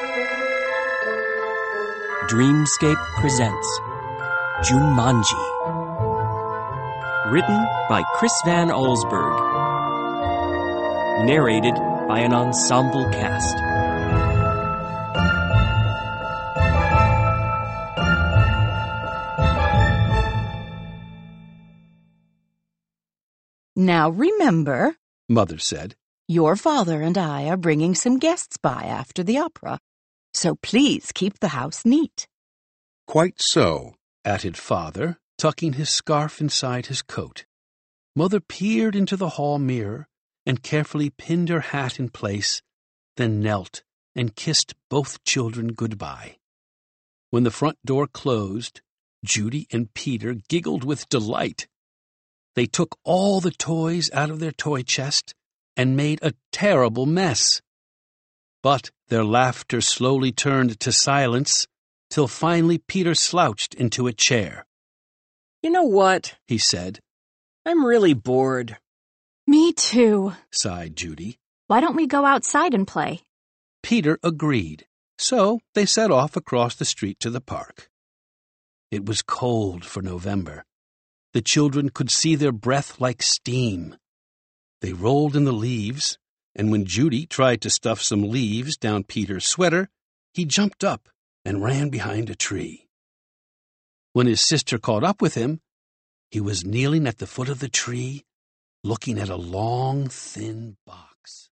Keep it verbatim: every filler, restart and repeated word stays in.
Dreamscape presents Jumanji. Written by Chris Van Allsburg. Narrated by an ensemble cast. Now remember, Mother said, your father and I are bringing some guests by after the opera, so please keep the house neat. Quite so, added Father, tucking his scarf inside his coat. Mother peered into the hall mirror and carefully pinned her hat in place, then knelt and kissed both children goodbye. When the front door closed, Judy and Peter giggled with delight. They took all the toys out of their toy chest and made a terrible mess. But their laughter slowly turned to silence till finally Peter slouched into a chair. You know what? He said. I'm really bored. Me too, Sighed Judy. Why don't we go outside and play? Peter agreed, so they set off across the street to the park. It was cold for November. The children could see their breath like steam. They rolled in the leaves, and when Judy tried to stuff some leaves down Peter's sweater, he jumped up and ran behind a tree. When his sister caught up with him, he was kneeling at the foot of the tree, looking at a long, thin box.